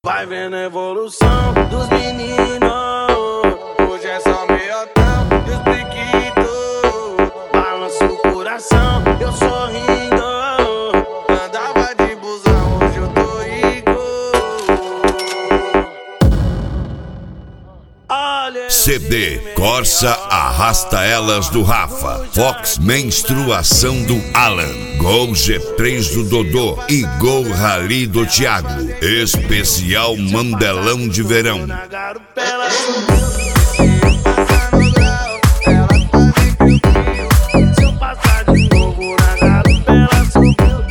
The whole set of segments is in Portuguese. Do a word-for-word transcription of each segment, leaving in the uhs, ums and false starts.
Vai vendo a evolução dos meninos. Hoje é só meiotão e os brinquitos. Balança o coração, eu sorrindo. Andava de busão, hoje eu tô rico. Olha, C D Corsa Arrasta Elas do Rafa, Fox Menstruação do Alan, Gol G três do Dodô e Gol Rally do Thiago. Especial Mandelão de Verão. na garupela se eu passar de novo na garupela subiu.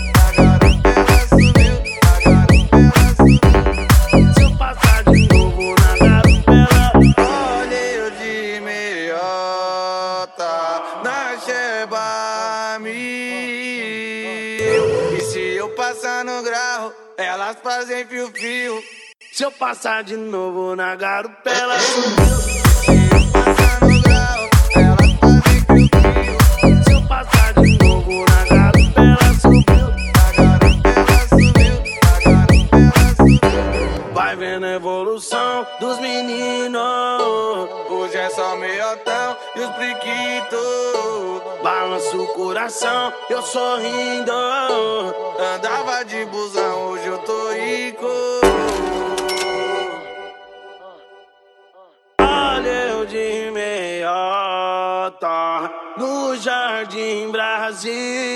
Se eu passar de novo na garupela, olha eu de meiota na Sheba mil. E se eu passar no grau, elas fazem fio-fio. Se eu passar de novo na garupela subiu. Se eu passar de novo na garupela subiu. Vai vendo a evolução dos meninos. Hoje é só meiotão e os brinquitos. Balança o coração, eu sorrindo. Andava de busão, hoje eu tô rico. Olha eu de meiota no Jardim Brasil.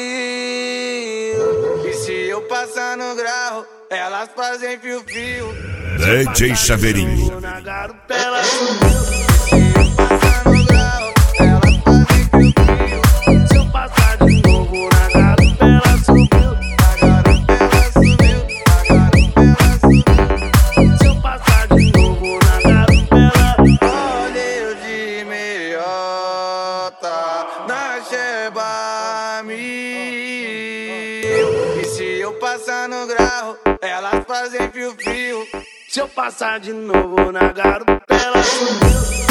E se eu passar no grau, elas fazem fio-fio. D J Chaveirinho. Na garupela subiu. Se eu passar de novo na garupela subiu. Se eu passar de novo na garupela, olha eu de meiota na Sheba mil. E se eu passar no grau, elas fazem fio-fio. Se eu passar de novo na garupela subiu.